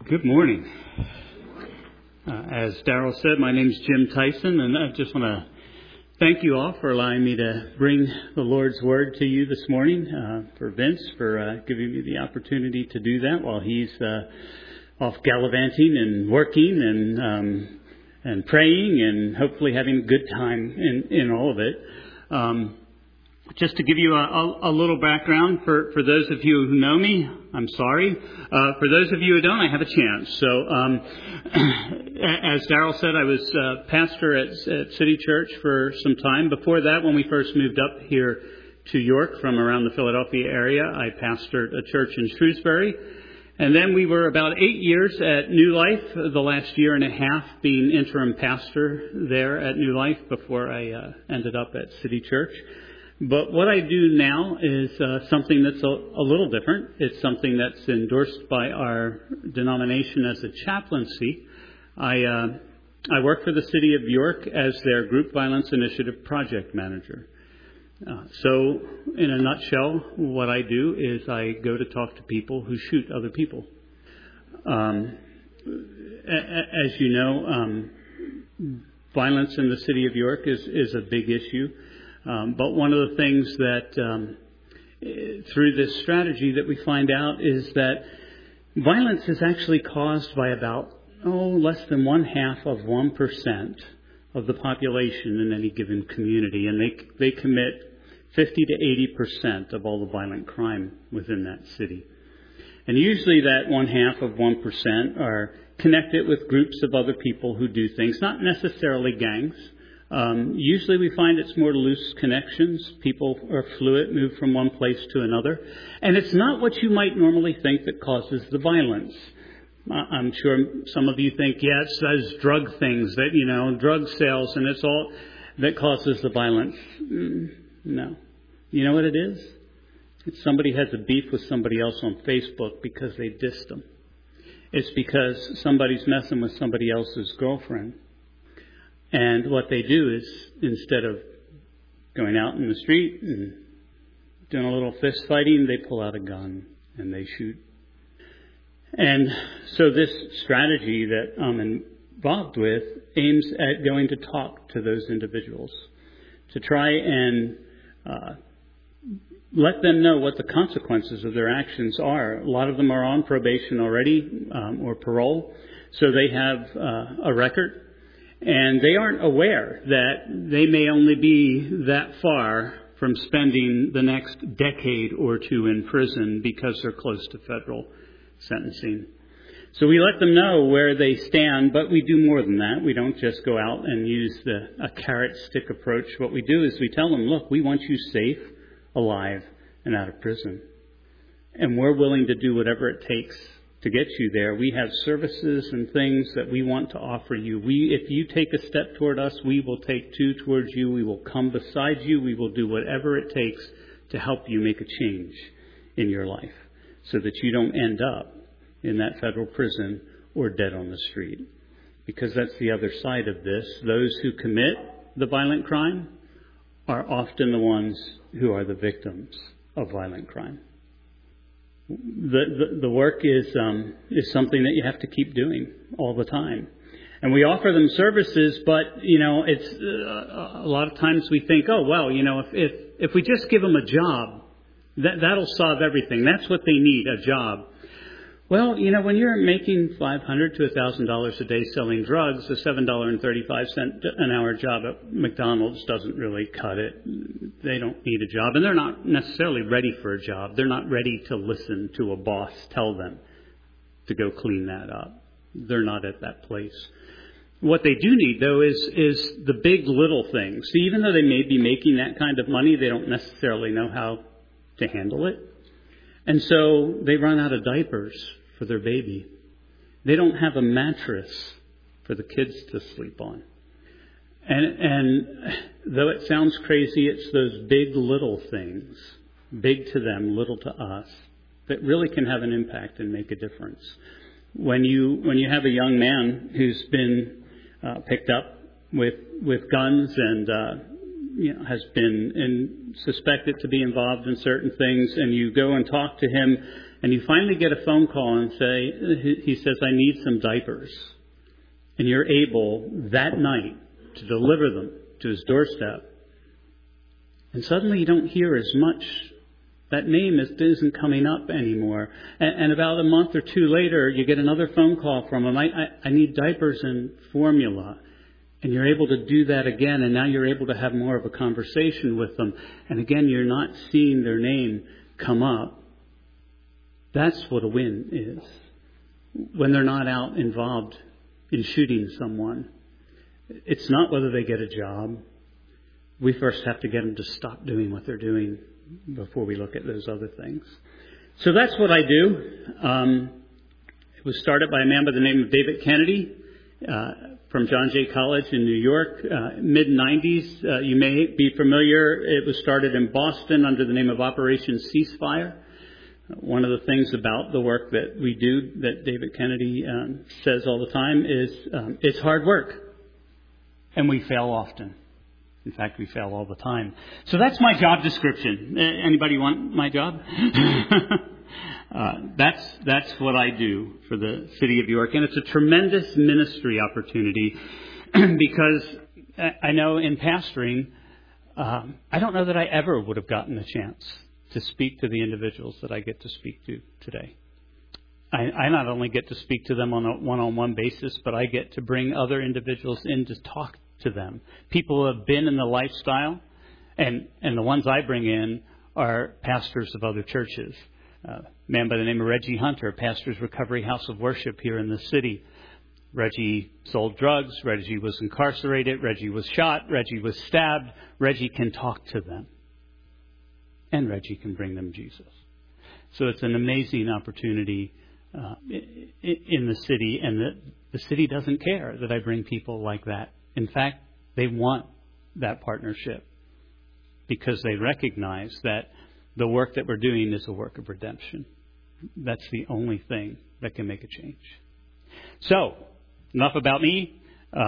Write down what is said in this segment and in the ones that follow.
Good morning. As Darrell said, my name is Jim Tyson, and I just want to thank you all for allowing me to bring the Lord's Word to you this morning, for Vince for giving me the opportunity to do that while he's off gallivanting and working and praying and hopefully having a good time in all of it. Just to give you a little background for those of you who know me, I'm sorry. For those of you who don't, I have a chance. So, as Darrell said, I was pastor at City Church for some time. Before that, when we first moved up here to York from around the Philadelphia area, I pastored a church in Shrewsbury. And then we were about 8 years at New Life, the last year and a half being interim pastor there at New Life before I ended up at City Church. But what I do now is something that's a little different. It's something that's endorsed by our denomination as a chaplaincy. I work for the City of York as their Group Violence Initiative Project Manager. So, in a nutshell, what I do is I go to talk to people who shoot other people. As you know, violence in the City of York is a big issue. But one of the things that through this strategy that we find out is that violence is actually caused by about less than 0.5% of the population in any given community, and they commit 50 to 80% of all the violent crime within that city. And usually that 0.5% are connected with groups of other people who do things, not necessarily gangs. Usually we find it's more loose connections. People are fluid, move from one place to another. And it's not what you might normally think that causes the violence. I'm sure some of you think, it's those drug things that, drug sales, and it's all that causes the violence. No. You know what it is? It's somebody has a beef with somebody else on Facebook because they dissed them. It's because somebody's messing with somebody else's girlfriend. And what they do is, instead of going out in the street and doing a little fist fighting, they pull out a gun and they shoot. And so this strategy that I'm involved with aims at going to talk to those individuals, to try and let them know what the consequences of their actions are. A lot of them are on probation already or parole, so they have a record. And they aren't aware that they may only be that far from spending the next decade or two in prison because they're close to federal sentencing. So we let them know where they stand, but we do more than that. We don't just go out and use a carrot stick approach. What we do is we tell them, look, we want you safe, alive, and out of prison. And we're willing to do whatever it takes to get you there. We have services and things that we want to offer you. If you take a step toward us, we will take two towards you. We will come beside you. We will do whatever it takes to help you make a change in your life so that you don't end up in that federal prison or dead on the street. Because that's the other side of this. Those who commit the violent crime are often the ones who are the victims of violent crime. The work is something that you have to keep doing all the time. And we offer them services, but, it's a lot of times we think, if we just give them a job, that'll solve everything. That's what they need, a job. Well, when you're making $500 to $1,000 a day selling drugs, a $7.35 an hour job at McDonald's doesn't really cut it. They don't need a job, and they're not necessarily ready for a job. They're not ready to listen to a boss tell them to go clean that up. They're not at that place. What they do need, though, is the big little things. So even though they may be making that kind of money, they don't necessarily know how to handle it. And so they run out of diapers for their baby. They don't have a mattress for the kids to sleep on. And though it sounds crazy, it's those big little things, big to them, little to us, that really can have an impact and make a difference. When you have a young man who's been picked up with guns and has been suspected to be involved in certain things, and you go and talk to him and you finally get a phone call and he says, I need some diapers. And you're able that night to deliver them to his doorstep. And suddenly you don't hear as much. That name isn't coming up anymore. And about a month or two later, you get another phone call from him. I need diapers and formula. And you're able to do that again. And now you're able to have more of a conversation with them. And again, you're not seeing their name come up. That's what a win is. When they're not out involved in shooting someone. It's not whether they get a job. We first have to get them to stop doing what they're doing before we look at those other things. So that's what I do. It was started by a man by the name of David Kennedy from John Jay College in New York, mid-90s. You may be familiar. It was started in Boston under the name of Operation Ceasefire. One of the things about the work that we do that David Kennedy says all the time is it's hard work. And we fail often. In fact, we fail all the time. So that's my job description. Anybody want my job? That's what I do for the city of York. And it's a tremendous ministry opportunity because I know in pastoring, I don't know that I ever would have gotten a chance to speak to the individuals that I get to speak to today. I not only get to speak to them on a one-on-one basis, but I get to bring other individuals in to talk to them. People who have been in the lifestyle, and the ones I bring in are pastors of other churches. A man by the name of Reggie Hunter, pastors Recovery House of Worship here in the city. Reggie sold drugs. Reggie was incarcerated. Reggie was shot. Reggie was stabbed. Reggie can talk to them. And Reggie can bring them Jesus. So it's an amazing opportunity in the city, and the city doesn't care that I bring people like that. In fact, they want that partnership because they recognize that the work that we're doing is a work of redemption. That's the only thing that can make a change. So, enough about me.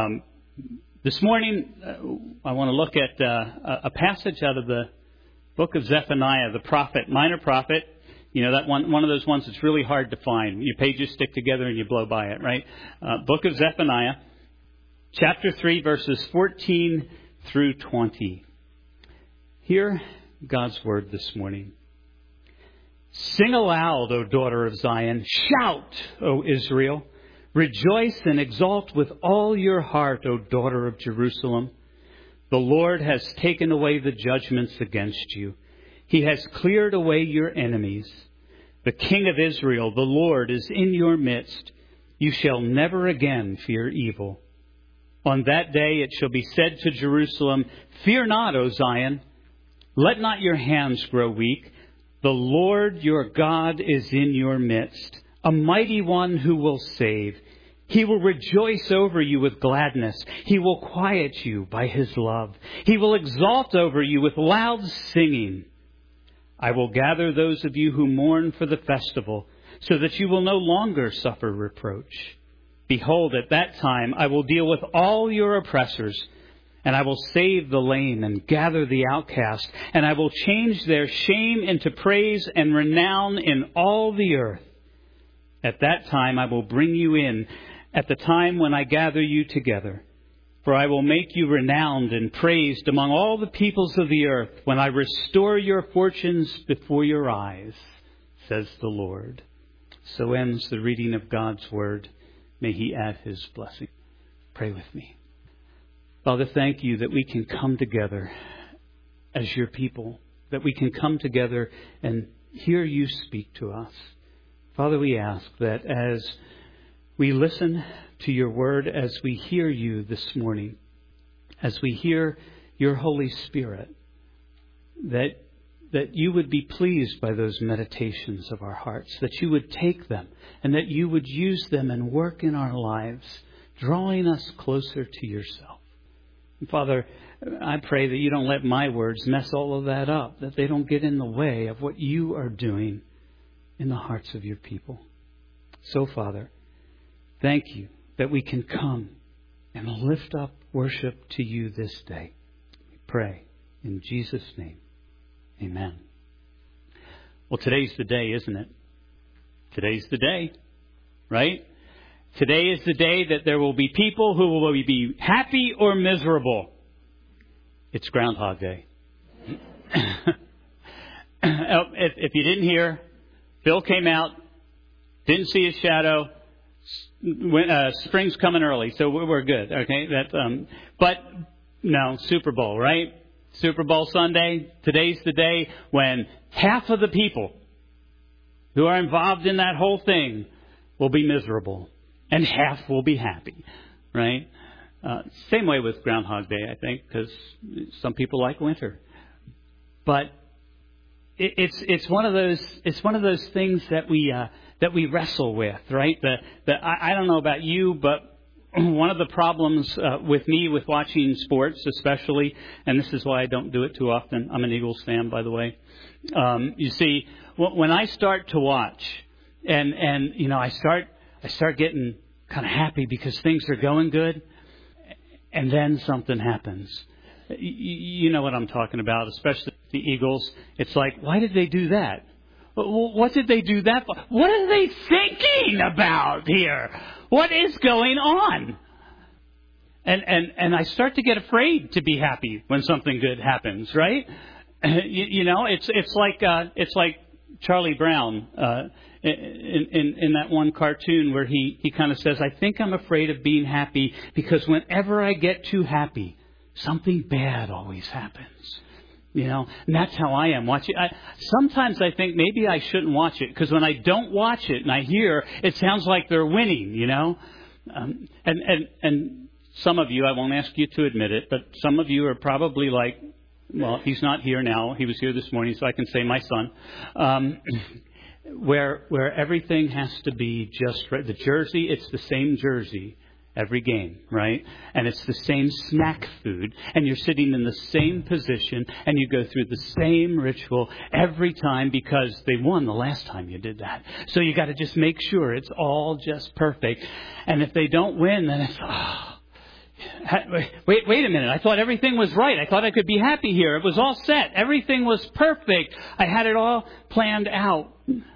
This morning, I want to look at a passage out of the book of Zephaniah, the prophet, minor prophet. You know, that one of those ones that's really hard to find. Your pages stick together and you blow by it, right? Book of Zephaniah, chapter 3, verses 14 through 20. Hear God's word this morning. Sing aloud, O daughter of Zion. Shout, O Israel. Rejoice and exult with all your heart, O daughter of Jerusalem. The Lord has taken away the judgments against you. He has cleared away your enemies. The King of Israel, the Lord, is in your midst. You shall never again fear evil. On that day it shall be said to Jerusalem, Fear not, O Zion. Let not your hands grow weak. The Lord your God is in your midst, a mighty one who will save. He will rejoice over you with gladness. He will quiet you by his love. He will exalt over you with loud singing. I will gather those of you who mourn for the festival, so that you will no longer suffer reproach. Behold, at that time I will deal with all your oppressors, and I will save the lame and gather the outcast, and I will change their shame into praise and renown in all the earth. At that time I will bring you in, at the time when I gather you together. For I will make you renowned and praised among all the peoples of the earth when I restore your fortunes before your eyes, says the Lord. So ends the reading of God's word. May he add his blessing. Pray with me. Father, thank you that we can come together as your people, that we can come together and hear you speak to us. Father, we ask that as we listen to your word, as we hear you this morning, as we hear your Holy Spirit, that you would be pleased by those meditations of our hearts, that you would take them and that you would use them and work in our lives, drawing us closer to yourself. And Father, I pray that you don't let my words mess all of that up, that they don't get in the way of what you are doing in the hearts of your people. So, Father, thank you that we can come and lift up worship to you this day. We pray in Jesus' name. Amen. Well, today's the day, isn't it? today's the day, right? Today is the day that there will be people who will be happy or miserable. It's Groundhog Day. If you didn't hear, Bill came out, didn't see his shadow. Spring's coming early, so we're good. Okay, but no, Super Bowl, right? Super Bowl Sunday. Today's the day when half of the people who are involved in that whole thing will be miserable, and half will be happy, right? Same way with Groundhog Day, I think, because some people like winter. But it's one of those things that we wrestle with, right? I don't know about you, but one of the problems with me with watching sports, especially, and this is why I don't do it too often. I'm an Eagles fan, by the way. You see, when I start to watch, and I start getting kind of happy because things are going good, and then something happens. You know what I'm talking about, especially the Eagles. It's like, why did they do that? What did they do that for? What are they thinking about here? What is going on? And I start to get afraid to be happy when something good happens, right? It's like Charlie Brown in that one cartoon where he kind of says, I think I'm afraid of being happy because whenever I get too happy, something bad always happens. And that's how I am watching. Sometimes I think maybe I shouldn't watch it because when I don't watch it and I hear, it sounds like they're winning, And some of you, I won't ask you to admit it, but some of you are probably like, well, he's not here now. He was here this morning, so I can say my son. Where everything has to be just right. The jersey, it's the same jersey every game, right? And it's the same snack food, and you're sitting in the same position, and you go through the same ritual every time because they won the last time you did that. So you got to just make sure it's all just perfect. And if they don't win, then it's, wait a minute. I thought everything was right. I thought I could be happy here. It was all set. Everything was perfect. I had it all planned out.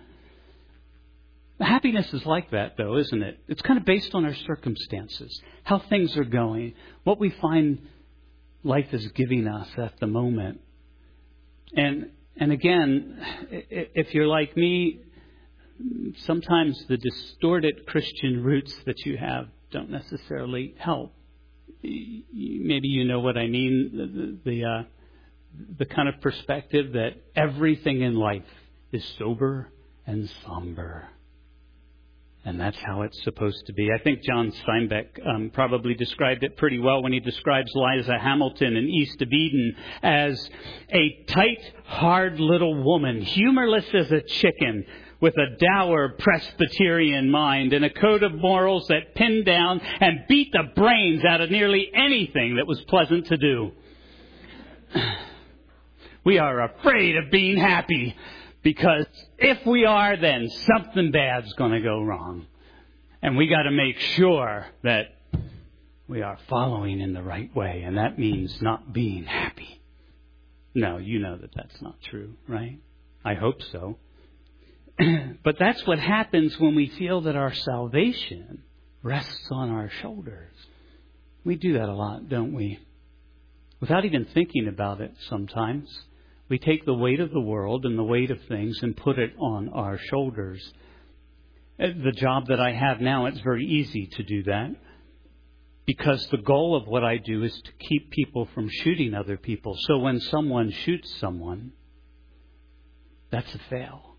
Happiness is like that, though, isn't it? It's kind of based on our circumstances, how things are going, what we find life is giving us at the moment. And again, if you're like me, sometimes the distorted Christian roots that you have don't necessarily help. Maybe you know what I mean, the kind of perspective that everything in life is sober and somber. And that's how it's supposed to be. I think John Steinbeck probably described it pretty well when he describes Liza Hamilton in East of Eden as a tight, hard little woman, humorless as a chicken, with a dour Presbyterian mind and a code of morals that pinned down and beat the brains out of nearly anything that was pleasant to do. We are afraid of being happy. Because if we are, then something bad's going to go wrong. And we got to make sure that we are following in the right way. And that means not being happy. No, you know that that's not true, right? I hope so. But that's what happens when we feel that our salvation rests on our shoulders. We do that a lot, don't we? Without even thinking about it sometimes. We take the weight of the world and the weight of things and put it on our shoulders. The job that I have now, it's very easy to do that because the goal of what I do is to keep people from shooting other people. So when someone shoots someone, that's a fail.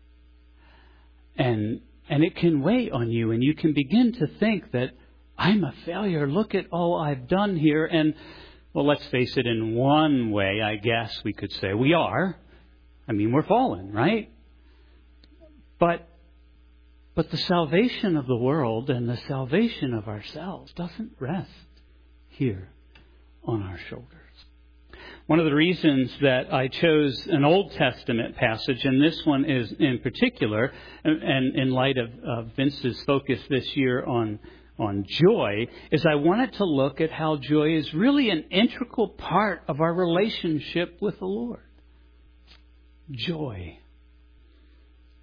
And it can weigh on you, and you can begin to think that I'm a failure. Look at all I've done here. And well, let's face it, in one way, I guess we could say we are. I mean, we're fallen, right? But the salvation of the world and the salvation of ourselves doesn't rest here on our shoulders. One of the reasons that I chose an Old Testament passage, and this one is in particular, and in light of Vince's focus this year on joy, is I wanted to look at how joy is really an integral part of our relationship with the Lord. Joy.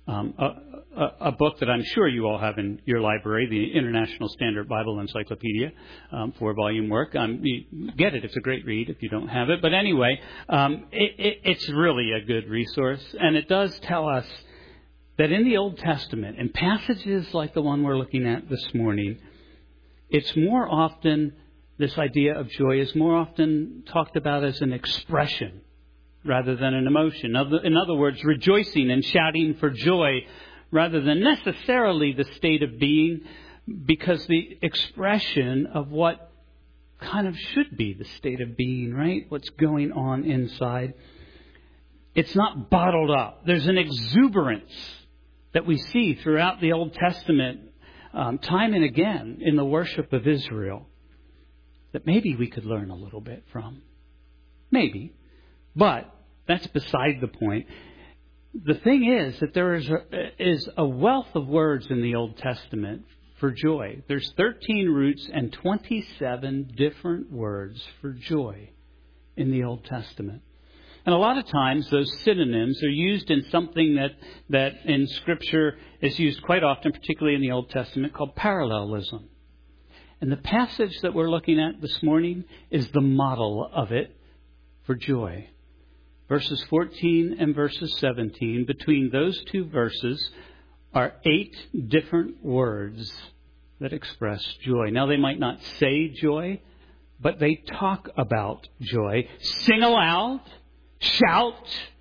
a book that I'm sure you all have in your library, the International Standard Bible Encyclopedia, 4-volume work. You get it. It's a great read if you don't have it. But anyway, it's really a good resource. And it does tell us that in the Old Testament, in passages like the one we're looking at this morning, it's more often, this idea of joy is more often talked about as an expression rather than an emotion. In other words, rejoicing and shouting for joy rather than necessarily the state of being, because the expression of what kind of should be the state of being, right? What's going on inside. It's not bottled up. There's an exuberance that we see throughout the Old Testament time and again in the worship of Israel that maybe we could learn a little bit from. Maybe. But that's beside the point. The thing is that there is a wealth of words in the Old Testament for joy. There's 13 roots and 27 different words for joy in the Old Testament. And a lot of times those synonyms are used in something that in Scripture is used quite often, particularly in the Old Testament, called parallelism. And the passage that we're looking at this morning is the model of it for joy. Verses 14 and verses 17, between those two verses are 8 different words that express joy. Now, they might not say joy, but they talk about joy. Sing aloud, shout,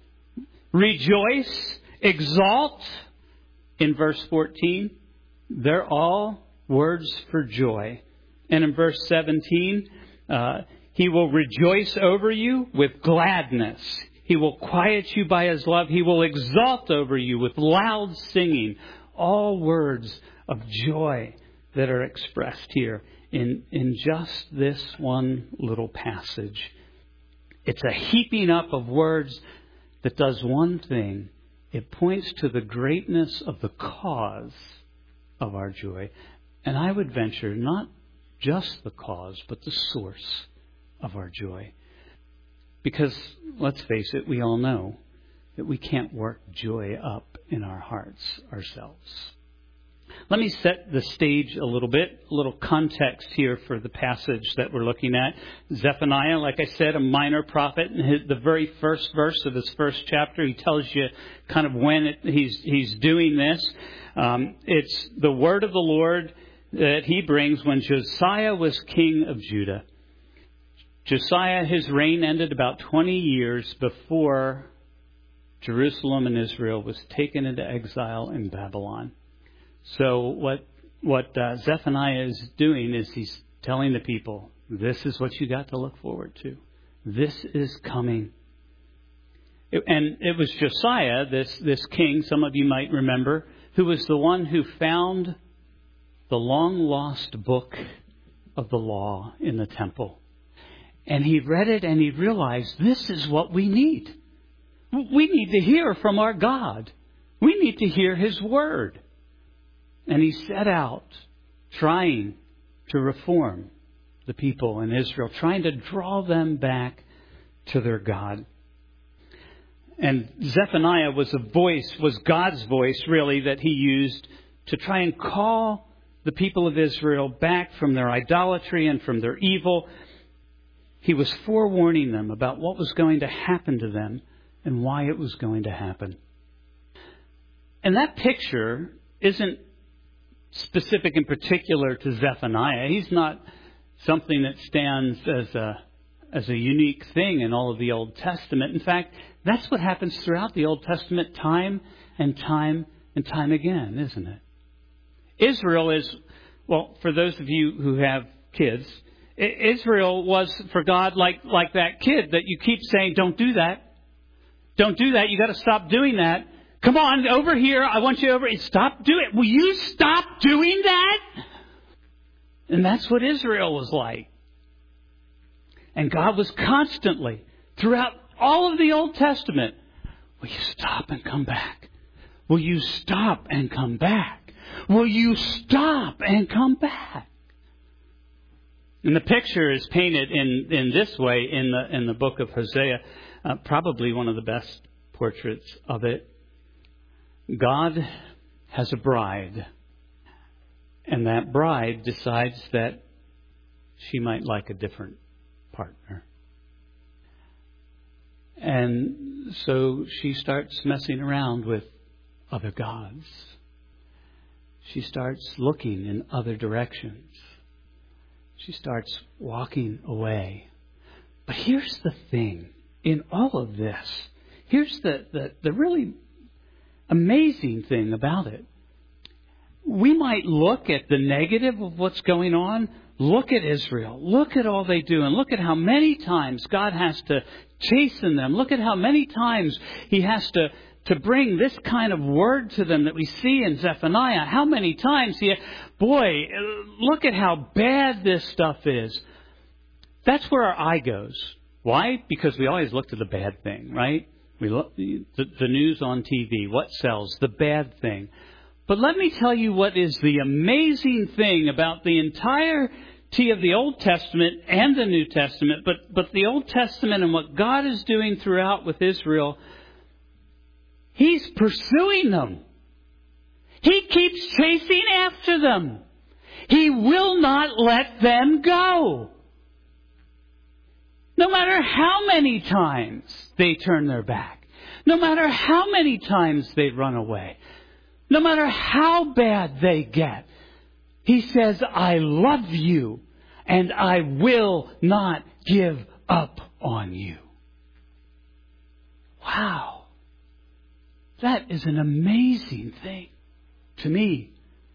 rejoice, exalt. In verse 14, they're all words for joy. And in verse 17, He will rejoice over you with gladness. He will quiet you by His love. He will exalt over you with loud singing. All words of joy that are expressed here in just this one little passage. It's a heaping up of words that does one thing. It points to the greatness of the cause of our joy. And I would venture not just the cause, but the source of our joy. Because, let's face it, we all know that we can't work joy up in our hearts ourselves. Let me set the stage a little bit, a little context here for the passage that we're looking at. Zephaniah, like I said, a minor prophet. In the very first verse of his first chapter, he tells you kind of when he's doing this. It's the word of the Lord that he brings when Josiah was king of Judah. Josiah, his reign ended about 20 years before Jerusalem and Israel was taken into exile in Babylon. So what Zephaniah is doing is he's telling the people, this is what you got to look forward to. This is coming. And it was Josiah, this king, some of you might remember, who was the one who found the long-lost book of the law in the temple. And he read it and he realized this is what we need. We need to hear from our God. We need to hear His word. And he set out trying to reform the people in Israel, trying to draw them back to their God. And Zephaniah was God's voice, really, that he used to try and call the people of Israel back from their idolatry and from their evil. He was forewarning them about what was going to happen to them and why it was going to happen. And that picture isn't specific in particular to Zephaniah. He's not something that stands as a unique thing in all of the Old Testament. In fact, that's what happens throughout the Old Testament time and time and time again, isn't it? Israel is, well, for those of you who have kids, Israel was for God like that kid that you keep saying, don't do that. Don't do that. You got to stop doing that. Come on, over here. I want you over. Stop doing it. Will you stop doing that? And that's what Israel was like. And God was constantly, throughout all of the Old Testament, will you stop and come back? Will you stop and come back? Will you stop and come back? And the picture is painted in this way in the book of Hosea, probably one of the best portraits of it. God has a bride, and that bride decides that she might like a different partner. And so she starts messing around with other gods. She starts looking in other directions. She starts walking away. But here's the thing. In all of this, here's the really amazing thing about it. We might look at the negative of what's going on. Look at Israel. Look at all they do. And look at how many times God has to chasten them. Look at how many times He has to bring this kind of word to them that we see in Zephaniah. How many times look at how bad this stuff is. That's where our eye goes. Why? Because we always look to the bad thing, right? We look the news on TV. What sells? The bad thing. But let me tell you what is the amazing thing about the entirety of the Old Testament and the New Testament, but the Old Testament and what God is doing throughout with Israel. He's pursuing them. He keeps chasing after them. He will not let them go. No matter how many times they turn their back. No matter how many times they run away. No matter how bad they get. He says, I love you and I will not give up on you. Wow. That is an amazing thing to me.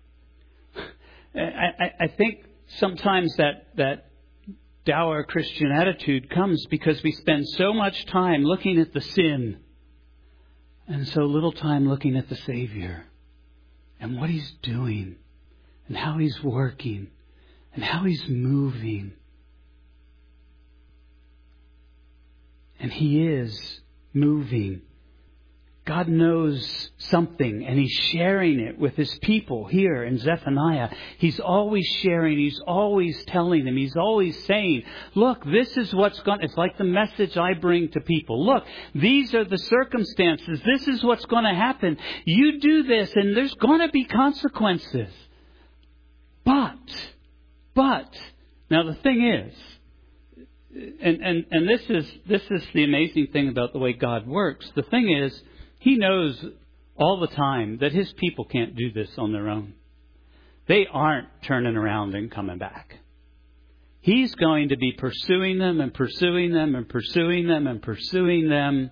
I think sometimes that dour Christian attitude comes because we spend so much time looking at the sin and so little time looking at the Savior and what He's doing and how He's working and how He's moving. And He is moving. God knows something and He's sharing it with His people here in Zephaniah. He's always sharing. He's always telling them. He's always saying, look, this is what's going to... It's like the message I bring to people. Look, these are the circumstances. This is what's going to happen. You do this and there's going to be consequences. But, now the thing is, and this is the amazing thing about the way God works. The thing is, He knows all the time that His people can't do this on their own. They aren't turning around and coming back. He's going to be pursuing them and pursuing them and pursuing them and pursuing them.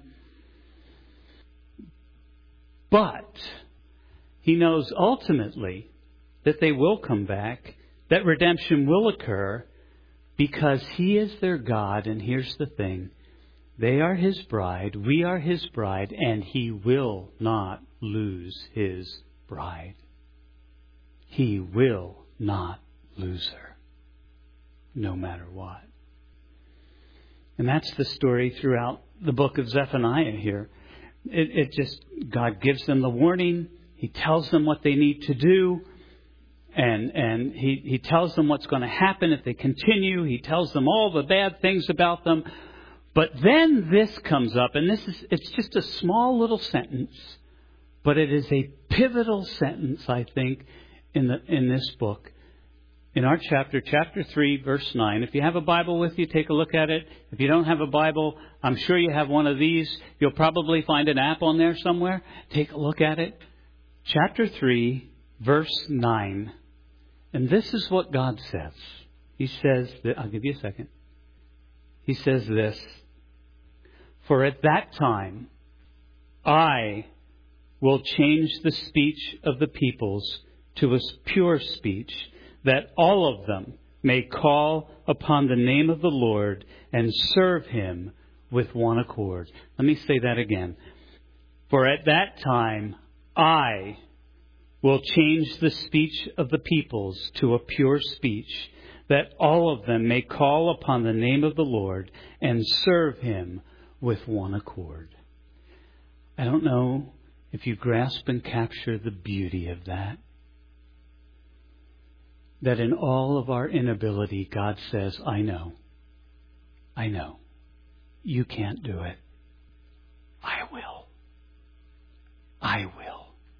But He knows ultimately that they will come back, that redemption will occur, because He is their God. And here's the thing. They are His bride, we are His bride, and He will not lose His bride. He will not lose her, no matter what. And that's the story throughout the book of Zephaniah here. God gives them the warning. He tells them what they need to do. And he tells them what's going to happen if they continue. He tells them all the bad things about them. But then this comes up, and it's just a small little sentence, but it is a pivotal sentence, I think, in this book. In our chapter 3, verse 9. If you have a Bible with you, take a look at it. If you don't have a Bible, I'm sure you have one of these. You'll probably find an app on there somewhere. Take a look at it. Chapter 3, verse 9. And this is what God says. He says, I'll give you a second. He says this. For at that time, I will change the speech of the peoples to a pure speech, that all of them may call upon the name of the Lord and serve Him with one accord. Let me say that again. For at that time, I will change the speech of the peoples to a pure speech, that all of them may call upon the name of the Lord and serve Him with one accord. I don't know if you grasp and capture the beauty of that. That in all of our inability, God says, I know. You can't do it. I will.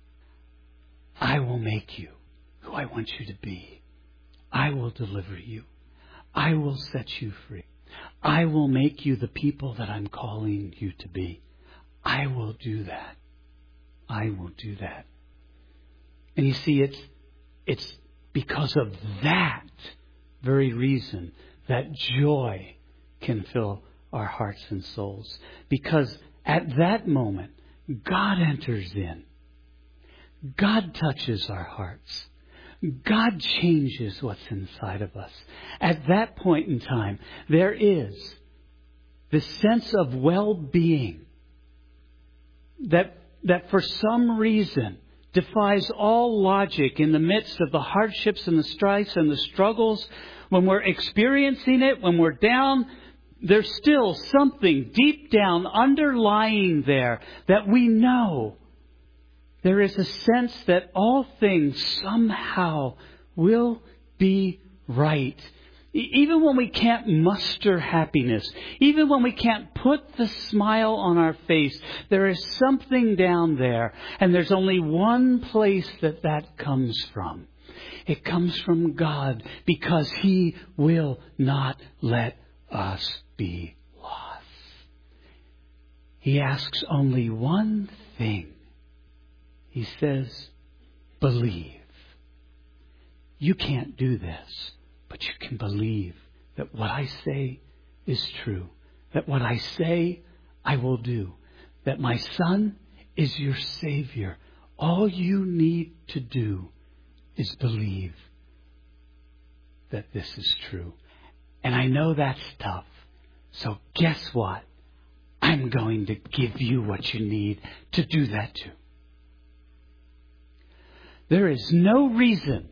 I will make you who I want you to be. I will deliver you. I will set you free. I will make you the people that I'm calling you to be. I will do that. I will do that. And you see, it's because of that very reason that joy can fill our hearts and souls. Because at that moment, God enters in. God touches our hearts. God changes what's inside of us. At that point in time, there is this sense of well-being that for some reason defies all logic in the midst of the hardships and the strifes and the struggles. When we're experiencing it, when we're down, there's still something deep down underlying there that we know. There is a sense that all things somehow will be right. Even when we can't muster happiness, even when we can't put the smile on our face, there is something down there. And there's only one place that comes from. It comes from God, because He will not let us be lost. He asks only one thing. He says, believe. You can't do this, but you can believe that what I say is true. That what I say, I will do. That my Son is your Savior. All you need to do is believe that this is true. And I know that's tough. So guess what? I'm going to give you what you need to do that too. There is no reason.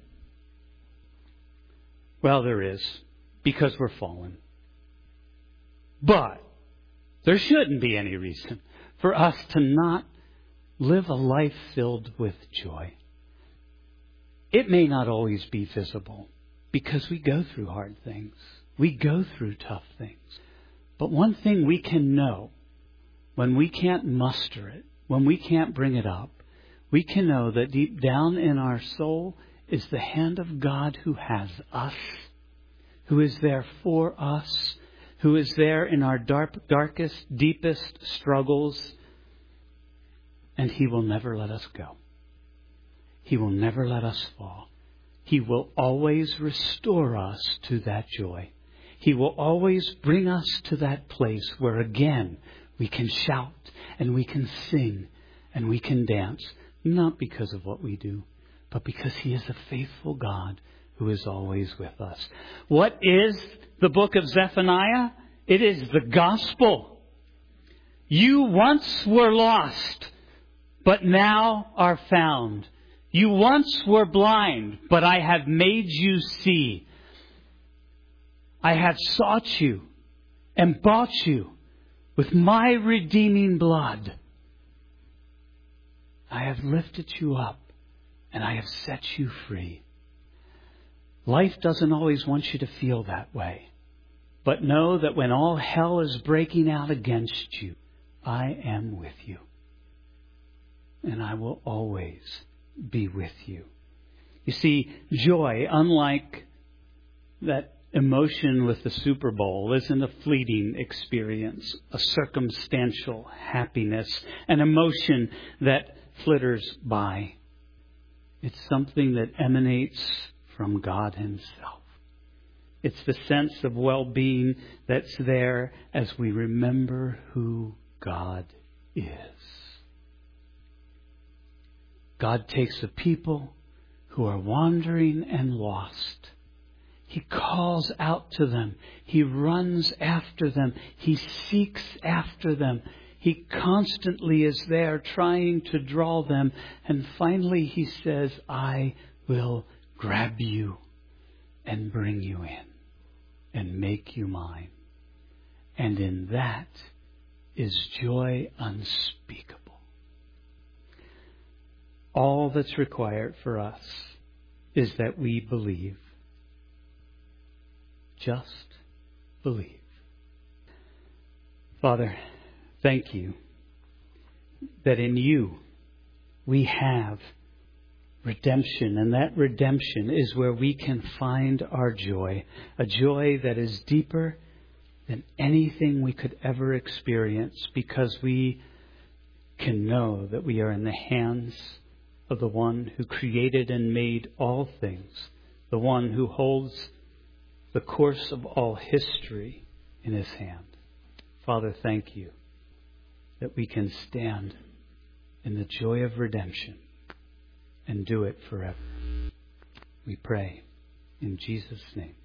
Well, there is, because we're fallen. But there shouldn't be any reason for us to not live a life filled with joy. It may not always be visible, because we go through hard things. We go through tough things. But one thing we can know, when we can't muster it, when we can't bring it up, we can know that deep down in our soul is the hand of God who has us, who is there for us, who is there in our darkest, deepest struggles, and He will never let us go. He will never let us fall. He will always restore us to that joy. He will always bring us to that place where again we can shout and we can sing and we can dance. Not because of what we do, but because He is a faithful God who is always with us. What is the book of Zephaniah? It is the gospel. You once were lost, but now are found. You once were blind, but I have made you see. I have sought you and bought you with my redeeming blood. I have lifted you up and I have set you free. Life doesn't always want you to feel that way. But know that when all hell is breaking out against you, I am with you. And I will always be with you. You see, joy, unlike that emotion with the Super Bowl, isn't a fleeting experience, a circumstantial happiness, an emotion that flitters by. It's something that emanates from God Himself. It's the sense of well-being that's there as we remember who God is. God takes a people who are wandering and lost. He calls out to them. He runs after them. He seeks after them. He constantly is there trying to draw them. And finally He says, I will grab you and bring you in and make you mine. And in that is joy unspeakable. All that's required for us is that we believe. Just believe. Father, thank you that in you we have redemption. And that redemption is where we can find our joy, a joy that is deeper than anything we could ever experience, because we can know that we are in the hands of the one who created and made all things, the one who holds the course of all history in his hand. Father, thank you that we can stand in the joy of redemption and do it forever. We pray in Jesus' name.